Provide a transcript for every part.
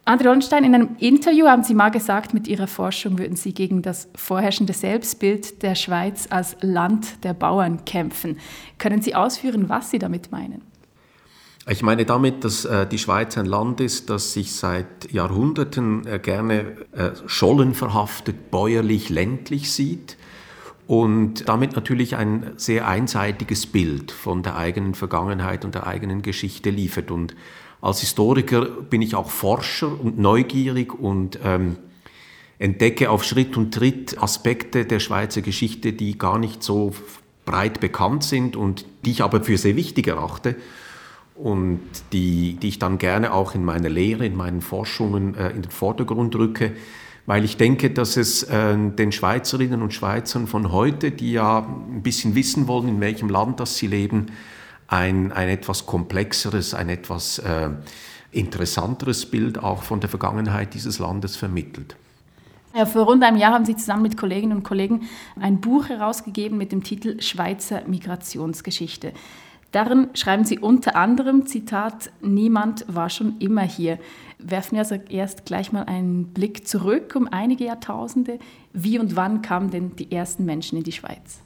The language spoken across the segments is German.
André Hollenstein, in einem Interview haben Sie mal gesagt, mit Ihrer Forschung würden Sie gegen das vorherrschende Selbstbild der Schweiz als Land der Bauern kämpfen. Können Sie ausführen, was Sie damit meinen? Ich meine damit, dass die Schweiz ein Land ist, das sich seit Jahrhunderten gerne schollenverhaftet, bäuerlich, ländlich sieht und damit natürlich ein sehr einseitiges Bild von der eigenen Vergangenheit und der eigenen Geschichte liefert. Und als Historiker bin ich auch Forscher und neugierig und entdecke auf Schritt und Tritt Aspekte der Schweizer Geschichte, die gar nicht so breit bekannt sind und die ich aber für sehr wichtig erachte und die ich dann gerne auch in meiner Lehre, in meinen Forschungen in den Vordergrund rücke, weil ich denke, dass es den Schweizerinnen und Schweizern von heute, die ja ein bisschen wissen wollen, in welchem Land das sie leben, ein etwas komplexeres, ein etwas interessanteres Bild auch von der Vergangenheit dieses Landes vermittelt. Ja, vor rund einem Jahr haben Sie zusammen mit Kolleginnen und Kollegen ein Buch herausgegeben mit dem Titel Schweizer Migrationsgeschichte. Darin schreiben Sie unter anderem, Zitat, niemand war schon immer hier. Werfen wir also erst gleich mal einen Blick zurück um einige Jahrtausende. Wie und wann kamen denn die ersten Menschen in die Schweiz?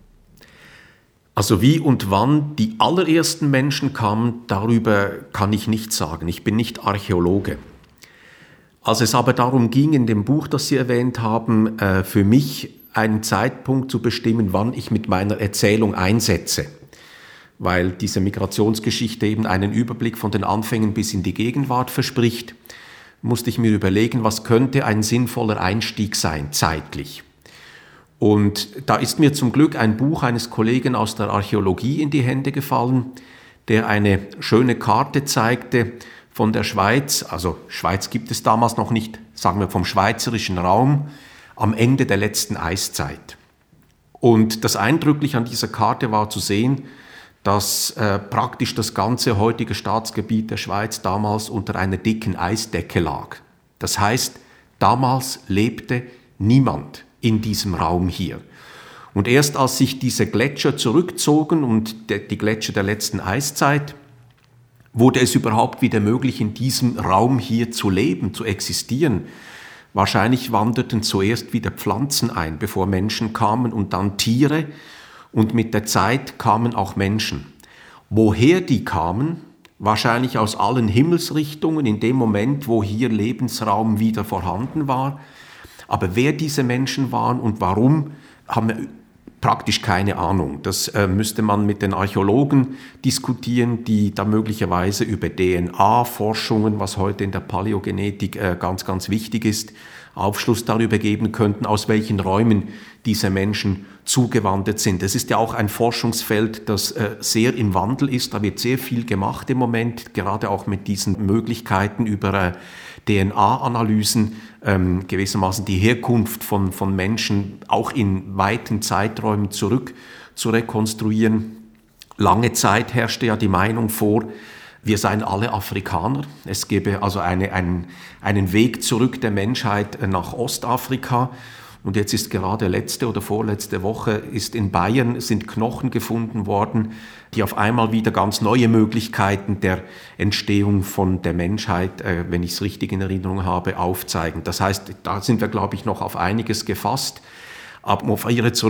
Also wie und wann die allerersten Menschen kamen, darüber kann ich nichts sagen. Ich bin nicht Archäologe. Als es aber darum ging, in dem Buch, das Sie erwähnt haben, für mich einen Zeitpunkt zu bestimmen, wann ich mit meiner Erzählung einsetze, weil diese Migrationsgeschichte eben einen Überblick von den Anfängen bis in die Gegenwart verspricht, musste ich mir überlegen, was könnte ein sinnvoller Einstieg sein, zeitlich. Und da ist mir zum Glück ein Buch eines Kollegen aus der Archäologie in die Hände gefallen, der eine schöne Karte zeigte von der Schweiz, also Schweiz gibt es damals noch nicht, sagen wir vom schweizerischen Raum, am Ende der letzten Eiszeit. Und das Eindrückliche an dieser Karte war zu sehen, dass praktisch das ganze heutige Staatsgebiet der Schweiz damals unter einer dicken Eisdecke lag. Das heißt, damals lebte niemand in diesem Raum hier. Und erst als sich diese Gletscher zurückzogen und die Gletscher der letzten Eiszeit, wurde es überhaupt wieder möglich, in diesem Raum hier zu leben, zu existieren. Wahrscheinlich wanderten zuerst wieder Pflanzen ein, bevor Menschen kamen und dann Tiere. Und mit der Zeit kamen auch Menschen. Woher die kamen? Wahrscheinlich aus allen Himmelsrichtungen, in dem Moment, wo hier Lebensraum wieder vorhanden war. Aber wer diese Menschen waren und warum, haben wir praktisch keine Ahnung. Das müsste man mit den Archäologen diskutieren, die da möglicherweise über DNA-Forschungen, was heute in der Paläogenetik ganz, ganz wichtig ist, Aufschluss darüber geben könnten, aus welchen Räumen diese Menschen zugewandert sind. Es ist ja auch ein Forschungsfeld, das sehr im Wandel ist. Da wird sehr viel gemacht im Moment, gerade auch mit diesen Möglichkeiten über DNA-Analysen, gewissermaßen die Herkunft von Menschen auch in weiten Zeiträumen zurück zu rekonstruieren. Lange Zeit herrschte ja die Meinung vor, wir seien alle Afrikaner. Es gäbe also einen Weg zurück der Menschheit nach Ostafrika. Und jetzt ist gerade letzte oder vorletzte Woche ist in Bayern sind Knochen gefunden worden, die auf einmal wieder ganz neue Möglichkeiten der Entstehung von der Menschheit, wenn ich es richtig in Erinnerung habe, aufzeigen. Das heißt, da sind wir, glaube ich, noch auf einiges gefasst. Aber um auf Ihre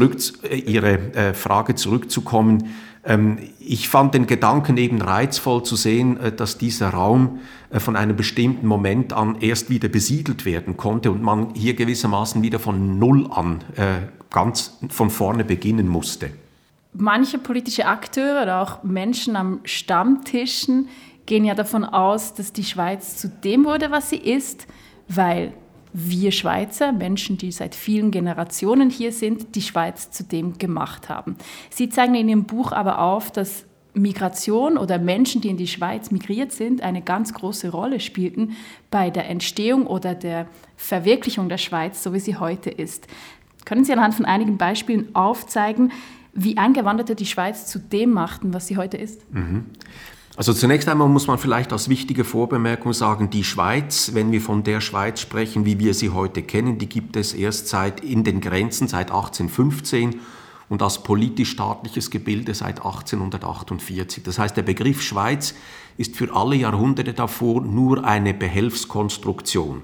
Frage zurückzukommen, ich fand den Gedanken eben reizvoll zu sehen, dass dieser Raum von einem bestimmten Moment an erst wieder besiedelt werden konnte und man hier gewissermaßen wieder von Null an ganz von vorne beginnen musste. Manche politische Akteure oder auch Menschen am Stammtischen gehen ja davon aus, dass die Schweiz zu dem wurde, was sie ist, weil wir Schweizer, Menschen, die seit vielen Generationen hier sind, die Schweiz zu dem gemacht haben. Sie zeigen in Ihrem Buch aber auf, dass Migration oder Menschen, die in die Schweiz migriert sind, eine ganz große Rolle spielten bei der Entstehung oder der Verwirklichung der Schweiz, so wie sie heute ist. Können Sie anhand von einigen Beispielen aufzeigen, wie Eingewanderte die Schweiz zu dem machten, was sie heute ist? Also zunächst einmal muss man vielleicht als wichtige Vorbemerkung sagen, die Schweiz, wenn wir von der Schweiz sprechen, wie wir sie heute kennen, die gibt es erst in den Grenzen seit 1815 und als politisch-staatliches Gebilde seit 1848. Das heißt, der Begriff Schweiz ist für alle Jahrhunderte davor nur eine Behelfskonstruktion.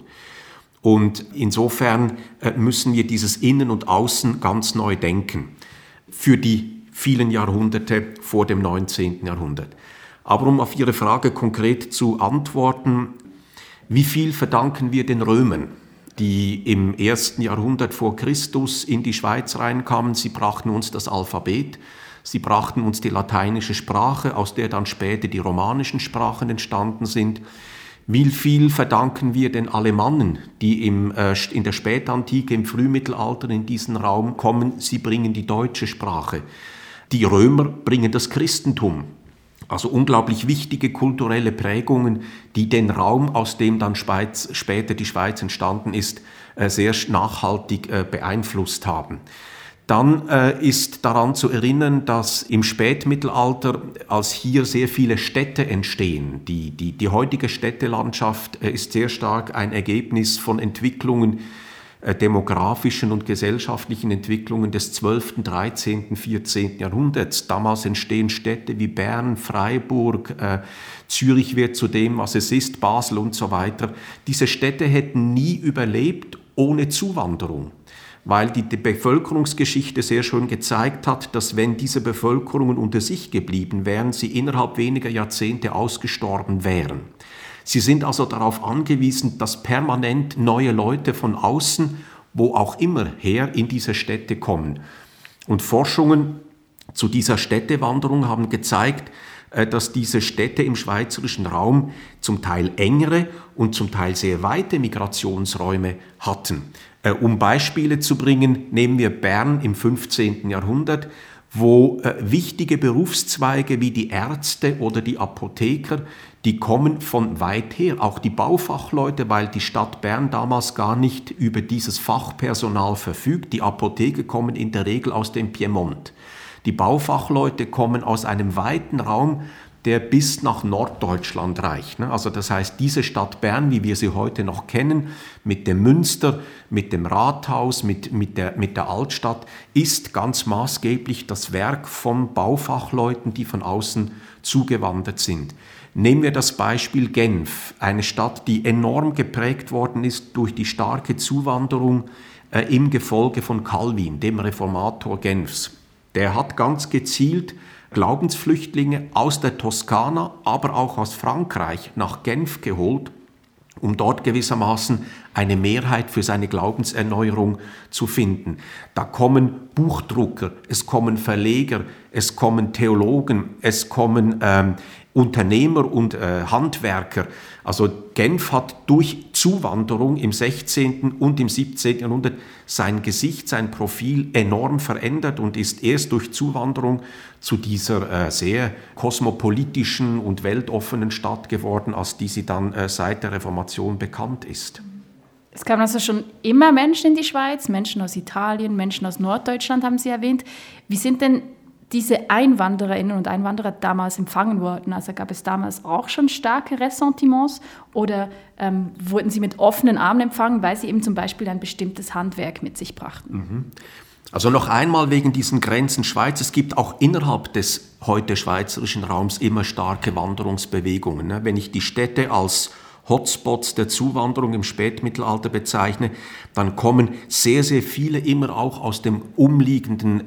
Und insofern müssen wir dieses Innen und Außen ganz neu denken für die vielen Jahrhunderte vor dem 19. Jahrhundert. Aber um auf Ihre Frage konkret zu antworten, wie viel verdanken wir den Römern, die im 1. Jahrhundert vor Christus in die Schweiz reinkamen? Sie brachten uns das Alphabet, sie brachten uns die lateinische Sprache, aus der dann später die romanischen Sprachen entstanden sind. Wie viel verdanken wir den Alemannen, die in der Spätantike, im Frühmittelalter in diesen Raum kommen? Sie bringen die deutsche Sprache. Die Römer bringen das Christentum. Also unglaublich wichtige kulturelle Prägungen, die den Raum, aus dem dann später die Schweiz entstanden ist, sehr nachhaltig beeinflusst haben. Dann ist daran zu erinnern, dass im Spätmittelalter, als hier sehr viele Städte entstehen, die heutige Städtelandschaft ist sehr stark ein Ergebnis von Entwicklungen, demografischen und gesellschaftlichen Entwicklungen des 12., 13., 14. Jahrhunderts. Damals entstehen Städte wie Bern, Freiburg, Zürich wird zu dem, was es ist, Basel und so weiter. Diese Städte hätten nie überlebt ohne Zuwanderung, weil die Bevölkerungsgeschichte sehr schön gezeigt hat, dass wenn diese Bevölkerungen unter sich geblieben wären, sie innerhalb weniger Jahrzehnte ausgestorben wären. Sie sind also darauf angewiesen, dass permanent neue Leute von außen, wo auch immer her, in diese Städte kommen. Und Forschungen zu dieser Städtewanderung haben gezeigt, dass diese Städte im schweizerischen Raum zum Teil engere und zum Teil sehr weite Migrationsräume hatten. Um Beispiele zu bringen, nehmen wir Bern im 15. Jahrhundert, wo wichtige Berufszweige wie die Ärzte oder die Apotheker, die kommen von weit her, auch die Baufachleute, weil die Stadt Bern damals gar nicht über dieses Fachpersonal verfügt. Die Apotheker kommen in der Regel aus dem Piemont. Die Baufachleute kommen aus einem weiten Raum, der bis nach Norddeutschland reicht. Also das heißt, diese Stadt Bern, wie wir sie heute noch kennen, mit dem Münster, mit dem Rathaus, mit der Altstadt, ist ganz maßgeblich das Werk von Baufachleuten, die von außen zugewandert sind. Nehmen wir das Beispiel Genf, eine Stadt, die enorm geprägt worden ist durch die starke Zuwanderung im Gefolge von Calvin, dem Reformator Genfs. Der hat ganz gezielt Glaubensflüchtlinge aus der Toskana, aber auch aus Frankreich nach Genf geholt, um dort gewissermaßen eine Mehrheit für seine Glaubenserneuerung zu finden. Da kommen Buchdrucker, es kommen Verleger, es kommen Theologen, es kommen Unternehmer und Handwerker. Also Genf hat durch Zuwanderung im 16. und im 17. Jahrhundert sein Gesicht, sein Profil enorm verändert und ist erst durch Zuwanderung zu dieser sehr kosmopolitischen und weltoffenen Stadt geworden, als die sie dann seit der Reformation bekannt ist. Es kamen also schon immer Menschen in die Schweiz, Menschen aus Italien, Menschen aus Norddeutschland haben Sie erwähnt. Wie sind denn diese Einwandererinnen und Einwanderer damals empfangen worden? Also gab es damals auch schon starke Ressentiments oder wurden sie mit offenen Armen empfangen, weil sie eben zum Beispiel ein bestimmtes Handwerk mit sich brachten? Also noch einmal wegen diesen Grenzen Schweiz. Es gibt auch innerhalb des heute schweizerischen Raums immer starke Wanderungsbewegungen. Wenn ich die Städte als Hotspots der Zuwanderung im Spätmittelalter bezeichne, dann kommen sehr, sehr viele immer auch aus den umliegenden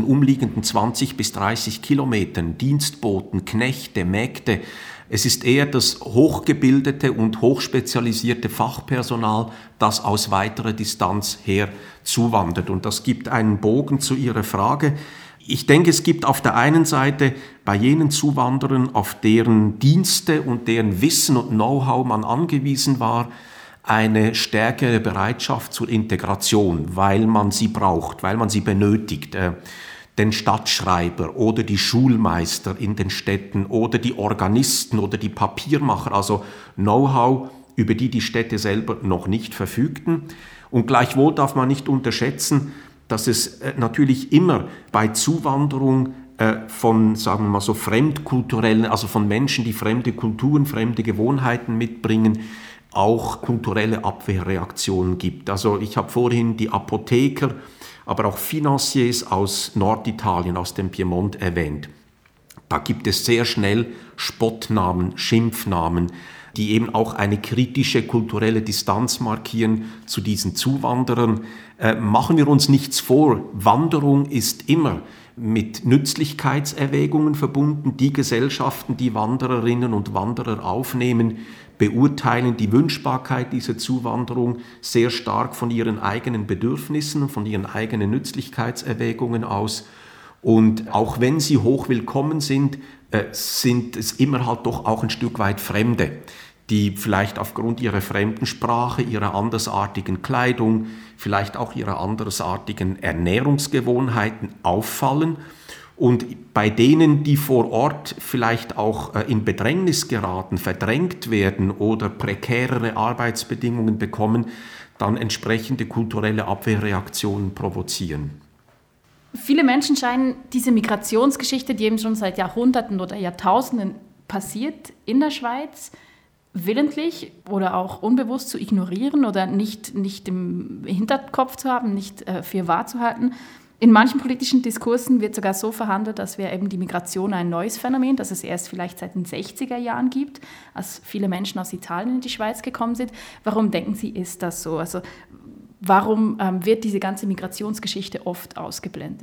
20 bis 30 Kilometern, Dienstboten, Knechte, Mägde. Es ist eher das hochgebildete und hochspezialisierte Fachpersonal, das aus weiterer Distanz her zuwandert. Und das gibt einen Bogen zu Ihrer Frage. Ich denke, es gibt auf der einen Seite bei jenen Zuwanderern, auf deren Dienste und deren Wissen und Know-how man angewiesen war, eine stärkere Bereitschaft zur Integration, weil man sie braucht, weil man sie benötigt. Den Stadtschreiber oder die Schulmeister in den Städten oder die Organisten oder die Papiermacher, also Know-how, über die Städte selber noch nicht verfügten. Und gleichwohl darf man nicht unterschätzen, dass es natürlich immer bei Zuwanderung von, sagen wir mal so, fremdkulturellen, also von Menschen, die fremde Kulturen, fremde Gewohnheiten mitbringen, auch kulturelle Abwehrreaktionen gibt. Also ich habe vorhin die Apotheker aber auch Financiers aus Norditalien, aus dem Piemont erwähnt. Da gibt es sehr schnell Spottnamen, Schimpfnamen, die eben auch eine kritische kulturelle Distanz markieren zu diesen Zuwanderern. Machen wir uns nichts vor, Wanderung ist immer mit Nützlichkeitserwägungen verbunden. Die Gesellschaften, die Wandererinnen und Wanderer aufnehmen, beurteilen die Wünschbarkeit dieser Zuwanderung sehr stark von ihren eigenen Bedürfnissen und von ihren eigenen Nützlichkeitserwägungen aus. Und auch wenn sie hoch willkommen sind es immer halt doch auch ein Stück weit Fremde, die vielleicht aufgrund ihrer fremden Sprache, ihrer andersartigen Kleidung, vielleicht auch ihrer andersartigen Ernährungsgewohnheiten auffallen. Und bei denen, die vor Ort vielleicht auch in Bedrängnis geraten, verdrängt werden oder prekärere Arbeitsbedingungen bekommen, dann entsprechende kulturelle Abwehrreaktionen provozieren. Viele Menschen scheinen diese Migrationsgeschichte, die eben schon seit Jahrhunderten oder Jahrtausenden passiert in der Schweiz, willentlich oder auch unbewusst zu ignorieren oder nicht im Hinterkopf zu haben, nicht für wahr zu halten. In manchen politischen Diskursen wird sogar so verhandelt, dass wir eben die Migration ein neues Phänomen, das es erst vielleicht seit den 60er Jahren gibt, als viele Menschen aus Italien in die Schweiz gekommen sind. Warum denken Sie, ist das so? Also warum wird diese ganze Migrationsgeschichte oft ausgeblendet?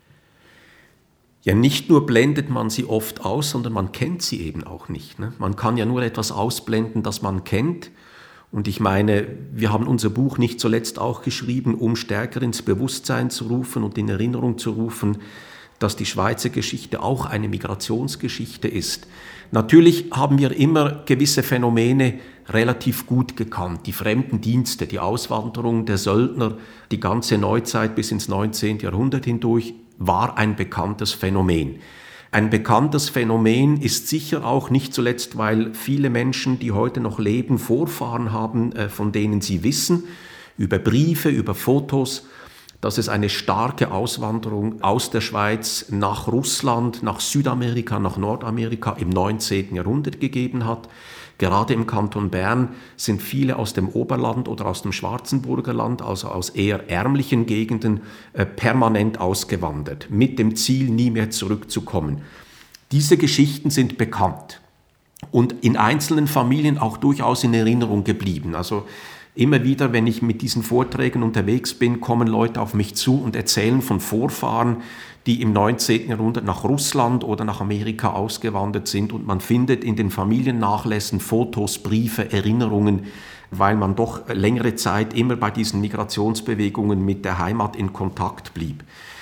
Ja, nicht nur blendet man sie oft aus, sondern man kennt sie eben auch nicht. Ne? Man kann ja nur etwas ausblenden, das man kennt. Und ich meine, wir haben unser Buch nicht zuletzt auch geschrieben, um stärker ins Bewusstsein zu rufen und in Erinnerung zu rufen, dass die Schweizer Geschichte auch eine Migrationsgeschichte ist. Natürlich haben wir immer gewisse Phänomene relativ gut gekannt. Die Fremdendienste, die Auswanderung der Söldner, die ganze Neuzeit bis ins 19. Jahrhundert hindurch war ein bekanntes Phänomen. Ein bekanntes Phänomen ist sicher auch nicht zuletzt, weil viele Menschen, die heute noch leben, Vorfahren haben, von denen sie wissen, über Briefe, über Fotos, dass es eine starke Auswanderung aus der Schweiz nach Russland, nach Südamerika, nach Nordamerika im 19. Jahrhundert gegeben hat. Gerade im Kanton Bern sind viele aus dem Oberland oder aus dem Schwarzenburger Land, also aus eher ärmlichen Gegenden, permanent ausgewandert, mit dem Ziel, nie mehr zurückzukommen. Diese Geschichten sind bekannt und in einzelnen Familien auch durchaus in Erinnerung geblieben. Also immer wieder, wenn ich mit diesen Vorträgen unterwegs bin, kommen Leute auf mich zu und erzählen von Vorfahren, die im 19. Jahrhundert nach Russland oder nach Amerika ausgewandert sind. Und man findet in den Familiennachlässen Fotos, Briefe, Erinnerungen, weil man doch längere Zeit immer bei diesen Migrationsbewegungen mit der Heimat in Kontakt blieb.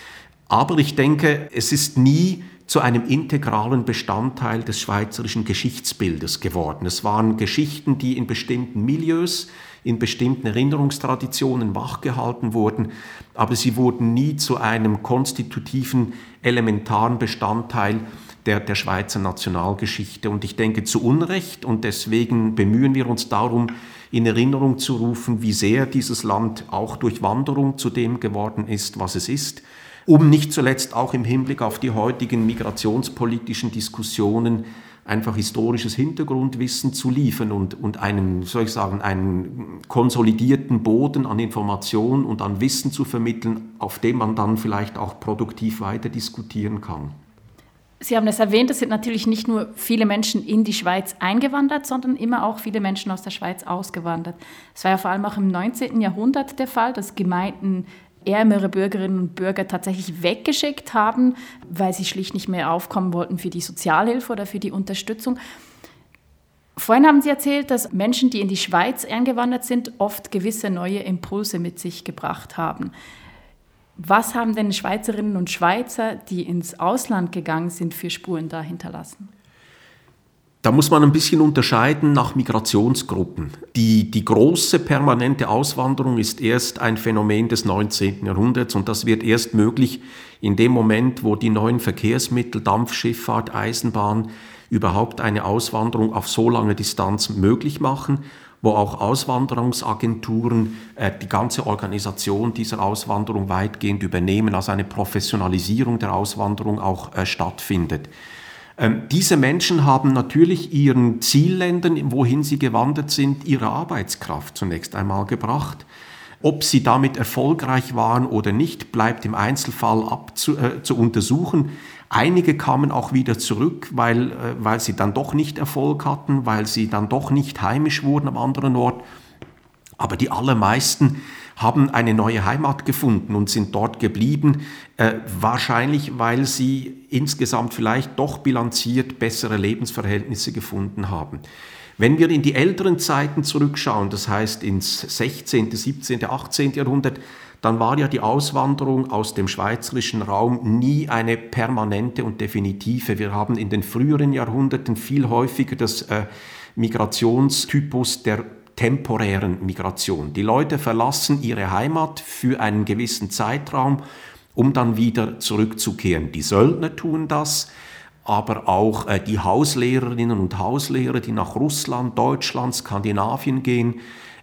Aber ich denke, es ist nie zu einem integralen Bestandteil des schweizerischen Geschichtsbildes geworden. Es waren Geschichten, die in bestimmten Milieus, in bestimmten Erinnerungstraditionen wachgehalten wurden, aber sie wurden nie zu einem konstitutiven, elementaren Bestandteil der Schweizer Nationalgeschichte. Und ich denke zu Unrecht, und deswegen bemühen wir uns darum, in Erinnerung zu rufen, wie sehr dieses Land auch durch Wanderung zu dem geworden ist, was es ist, um nicht zuletzt auch im Hinblick auf die heutigen migrationspolitischen Diskussionen einfach historisches Hintergrundwissen zu liefern und einen konsolidierten Boden an Information und an Wissen zu vermitteln, auf dem man dann vielleicht auch produktiv weiter diskutieren kann. Sie haben es erwähnt, es sind natürlich nicht nur viele Menschen in die Schweiz eingewandert, sondern immer auch viele Menschen aus der Schweiz ausgewandert. Es war ja vor allem auch im 19. Jahrhundert der Fall, dass Gemeinden ärmere Bürgerinnen und Bürger tatsächlich weggeschickt haben, weil sie schlicht nicht mehr aufkommen wollten für die Sozialhilfe oder für die Unterstützung. Vorhin haben Sie erzählt, dass Menschen, die in die Schweiz eingewandert sind, oft gewisse neue Impulse mit sich gebracht haben. Was haben denn Schweizerinnen und Schweizer, die ins Ausland gegangen sind, für Spuren da hinterlassen? Da muss man ein bisschen unterscheiden nach Migrationsgruppen. Die große permanente Auswanderung ist erst ein Phänomen des 19. Jahrhunderts und das wird erst möglich in dem Moment, wo die neuen Verkehrsmittel, Dampfschifffahrt, Eisenbahn überhaupt eine Auswanderung auf so lange Distanz möglich machen, wo auch Auswanderungsagenturen die ganze Organisation dieser Auswanderung weitgehend übernehmen, also eine Professionalisierung der Auswanderung auch stattfindet. Diese Menschen haben natürlich ihren Zielländern, wohin sie gewandert sind, ihre Arbeitskraft zunächst einmal gebracht. Ob sie damit erfolgreich waren oder nicht, bleibt im Einzelfall zu untersuchen. Einige kamen auch wieder zurück, weil sie dann doch nicht Erfolg hatten, weil sie dann doch nicht heimisch wurden am anderen Ort. Aber die allermeisten haben eine neue Heimat gefunden und sind dort geblieben, wahrscheinlich weil sie insgesamt vielleicht doch bilanziert bessere Lebensverhältnisse gefunden haben. Wenn wir in die älteren Zeiten zurückschauen, das heißt ins 16., 17., 18. Jahrhundert, dann war ja die Auswanderung aus dem schweizerischen Raum nie eine permanente und definitive. Wir haben in den früheren Jahrhunderten viel häufiger das Migrationstypus der temporären Migration. Die Leute verlassen ihre Heimat für einen gewissen Zeitraum, um dann wieder zurückzukehren. Die Söldner tun das, aber auch die Hauslehrerinnen und Hauslehrer, die nach Russland, Deutschland, Skandinavien gehen,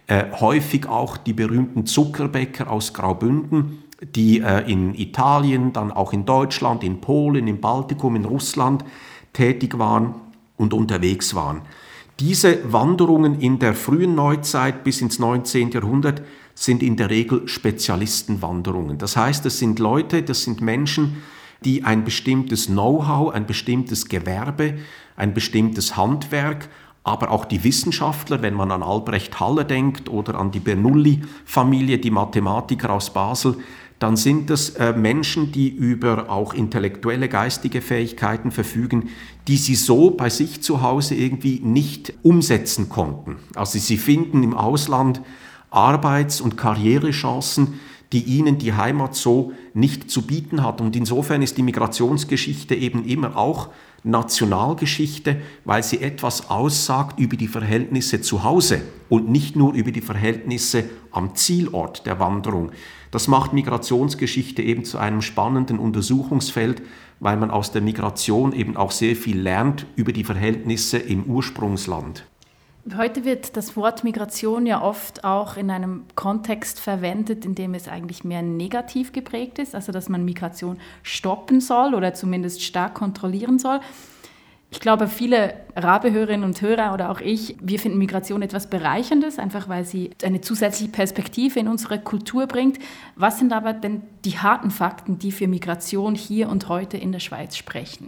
häufig auch die berühmten Zuckerbäcker aus Graubünden, die in Italien, dann auch in Deutschland, in Polen, im Baltikum, in Russland tätig waren und unterwegs waren. Diese Wanderungen in der frühen Neuzeit bis ins 19. Jahrhundert sind in der Regel Spezialistenwanderungen. Das heißt, das sind Menschen, die ein bestimmtes Know-how, ein bestimmtes Gewerbe, ein bestimmtes Handwerk, aber auch die Wissenschaftler, wenn man an Albrecht Haller denkt oder an die Bernoulli-Familie, die Mathematiker aus Basel, dann sind das Menschen, die über auch intellektuelle, geistige Fähigkeiten verfügen, die sie so bei sich zu Hause irgendwie nicht umsetzen konnten. Also sie finden im Ausland Arbeits- und Karrierechancen, die ihnen die Heimat so nicht zu bieten hat. Und insofern ist die Migrationsgeschichte eben immer auch Nationalgeschichte, weil sie etwas aussagt über die Verhältnisse zu Hause und nicht nur über die Verhältnisse am Zielort der Wanderung. Das macht Migrationsgeschichte eben zu einem spannenden Untersuchungsfeld, weil man aus der Migration eben auch sehr viel lernt über die Verhältnisse im Ursprungsland. Heute wird das Wort Migration ja oft auch in einem Kontext verwendet, in dem es eigentlich mehr negativ geprägt ist, also dass man Migration stoppen soll oder zumindest stark kontrollieren soll. Ich glaube, viele Rabe-Hörerinnen und Hörer oder auch ich, wir finden Migration etwas Bereicherndes, einfach weil sie eine zusätzliche Perspektive in unsere Kultur bringt. Was sind aber denn die harten Fakten, die für Migration hier und heute in der Schweiz sprechen?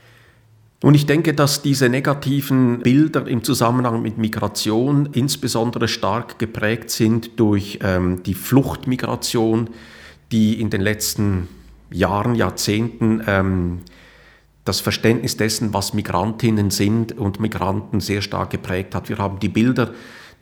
Und ich denke, dass diese negativen Bilder im Zusammenhang mit Migration insbesondere stark geprägt sind durch die Fluchtmigration, die in den letzten Jahren, Jahrzehnten das Verständnis dessen, was Migrantinnen sind und Migranten sehr stark geprägt hat. Wir haben die Bilder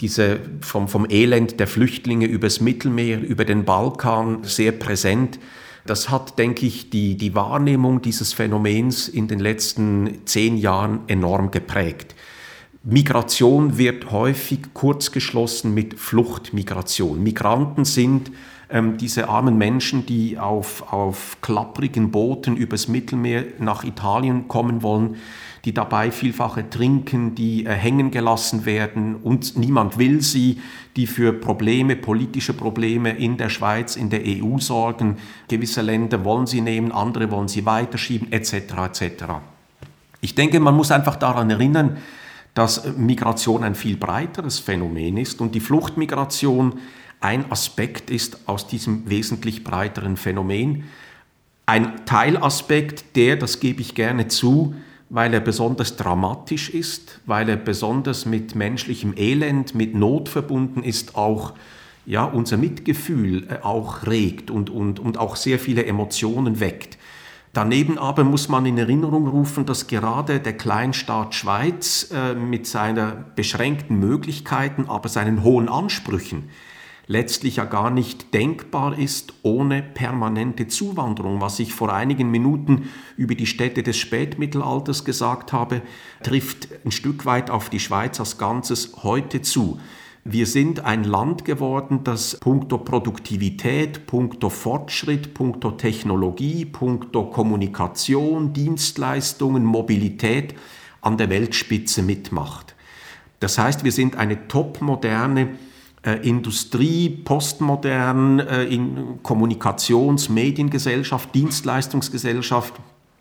vom Elend der Flüchtlinge übers Mittelmeer, über den Balkan sehr präsent. Das hat, denke ich, die Wahrnehmung dieses Phänomens in den letzten 10 Jahren enorm geprägt. Migration wird häufig kurzgeschlossen mit Fluchtmigration. Migranten sind diese armen Menschen, die auf klapprigen Booten übers Mittelmeer nach Italien kommen wollen, die dabei vielfach ertrinken, die hängen gelassen werden und niemand will sie, die für politische Probleme in der Schweiz, in der EU sorgen. Gewisse Länder wollen sie nehmen, andere wollen sie weiterschieben, etc. etc. Ich denke, man muss einfach daran erinnern, dass Migration ein viel breiteres Phänomen ist und die Fluchtmigration ein Aspekt ist aus diesem wesentlich breiteren Phänomen. Ein Teilaspekt, das gebe ich gerne zu, weil er besonders dramatisch ist, weil er besonders mit menschlichem Elend, mit Not verbunden ist, auch unser Mitgefühl auch regt und auch sehr viele Emotionen weckt. Daneben aber muss man in Erinnerung rufen, dass gerade der Kleinstaat Schweiz mit seinen beschränkten Möglichkeiten, aber seinen hohen Ansprüchen letztlich ja gar nicht denkbar ist ohne permanente Zuwanderung. Was ich vor einigen Minuten über die Städte des Spätmittelalters gesagt habe, trifft ein Stück weit auf die Schweiz als Ganzes heute zu. Wir sind ein Land geworden, das punkto Produktivität, punkto Fortschritt, punkto Technologie, punkto Kommunikation, Dienstleistungen, Mobilität an der Weltspitze mitmacht. Das heißt, wir sind eine topmoderne Industrie, postmodern, Kommunikations-, Mediengesellschaft, Dienstleistungsgesellschaft,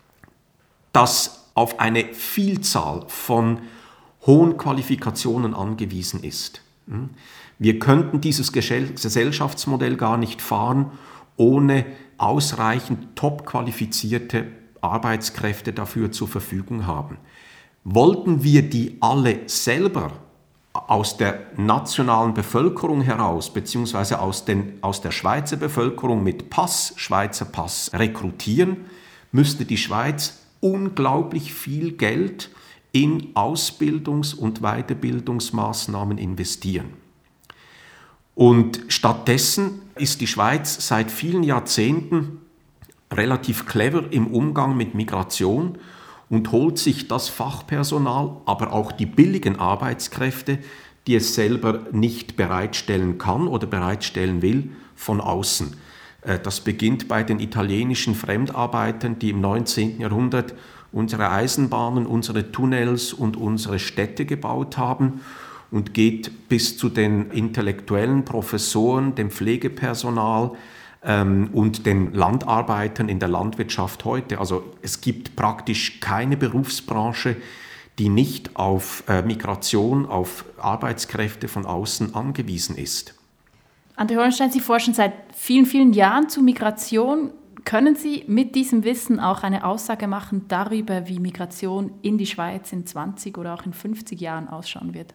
das auf eine Vielzahl von hohen Qualifikationen angewiesen ist. Wir könnten dieses Gesellschaftsmodell gar nicht fahren, ohne ausreichend top qualifizierte Arbeitskräfte dafür zur Verfügung haben. Wollten wir die alle selber aus der nationalen Bevölkerung heraus, beziehungsweise aus der Schweizer Bevölkerung mit Pass, Schweizer Pass, rekrutieren, müsste die Schweiz unglaublich viel Geld in Ausbildungs- und Weiterbildungsmaßnahmen investieren. Und stattdessen ist die Schweiz seit vielen Jahrzehnten relativ clever im Umgang mit Migration und holt sich das Fachpersonal, aber auch die billigen Arbeitskräfte, die es selber nicht bereitstellen kann oder bereitstellen will, von außen. Das beginnt bei den italienischen Fremdarbeitern, die im 19. Jahrhundert unsere Eisenbahnen, unsere Tunnels und unsere Städte gebaut haben und geht bis zu den intellektuellen Professoren, dem Pflegepersonal und den Landarbeitern in der Landwirtschaft heute. Also es gibt praktisch keine Berufsbranche, die nicht auf Migration, auf Arbeitskräfte von außen angewiesen ist. André Hollenstein, Sie forschen seit vielen, vielen Jahren zu Migration. Können Sie mit diesem Wissen auch eine Aussage machen darüber, wie Migration in die Schweiz in 20 oder auch in 50 Jahren ausschauen wird?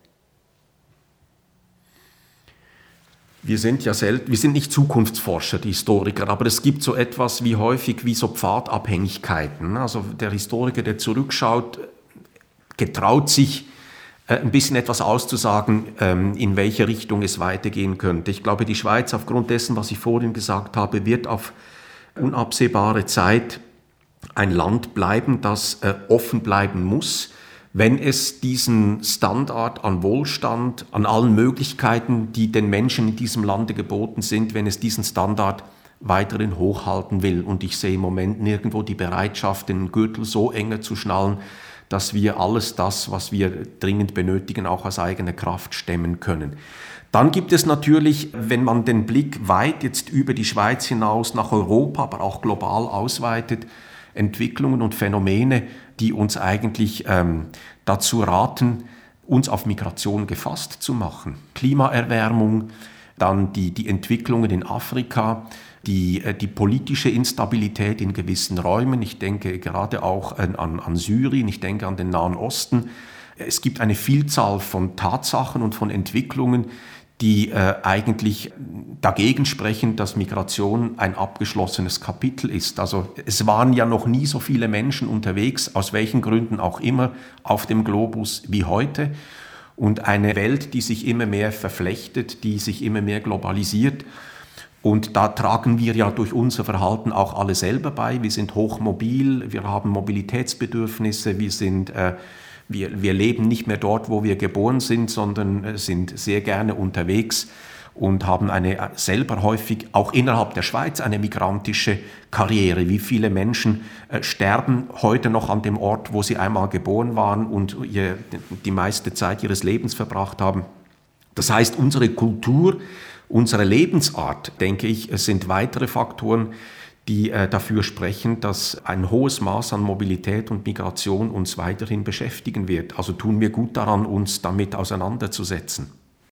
Wir sind nicht Zukunftsforscher, die Historiker, aber es gibt so etwas wie häufig wie so Pfadabhängigkeiten. Also der Historiker, der zurückschaut, getraut sich ein bisschen etwas auszusagen, in welche Richtung es weitergehen könnte. Ich glaube, die Schweiz, aufgrund dessen, was ich vorhin gesagt habe, wird auf unabsehbare Zeit ein Land bleiben, das offen bleiben muss, wenn es diesen Standard an Wohlstand, an allen Möglichkeiten, die den Menschen in diesem Lande geboten sind, wenn es diesen Standard weiterhin hochhalten will. Und ich sehe im Moment nirgendwo die Bereitschaft, den Gürtel so enger zu schnallen, dass wir alles das, was wir dringend benötigen, auch aus eigener Kraft stemmen können. Dann gibt es natürlich, wenn man den Blick weit jetzt über die Schweiz hinaus nach Europa, aber auch global ausweitet, Entwicklungen und Phänomene, die uns eigentlich dazu raten, uns auf Migration gefasst zu machen. Klimaerwärmung, dann die Entwicklungen in Afrika, die politische Instabilität in gewissen Räumen. Ich denke gerade auch an Syrien, ich denke an den Nahen Osten. Es gibt eine Vielzahl von Tatsachen und von Entwicklungen, die eigentlich dagegen sprechen, dass Migration ein abgeschlossenes Kapitel ist. Also es waren ja noch nie so viele Menschen unterwegs, aus welchen Gründen auch immer, auf dem Globus wie heute. Und eine Welt, die sich immer mehr verflechtet, die sich immer mehr globalisiert. Und da tragen wir ja durch unser Verhalten auch alle selber bei. Wir sind hochmobil, wir haben Mobilitätsbedürfnisse, wir leben nicht mehr dort, wo wir geboren sind, sondern sind sehr gerne unterwegs und haben selber häufig auch innerhalb der Schweiz eine migrantische Karriere. Wie viele Menschen sterben heute noch an dem Ort, wo sie einmal geboren waren und die meiste Zeit ihres Lebens verbracht haben. Das heißt, unsere Kultur, unsere Lebensart, denke ich, sind weitere Faktoren, die dafür sprechen, dass ein hohes Maß an Mobilität und Migration uns weiterhin beschäftigen wird. Also tun wir gut daran, uns damit auseinanderzusetzen.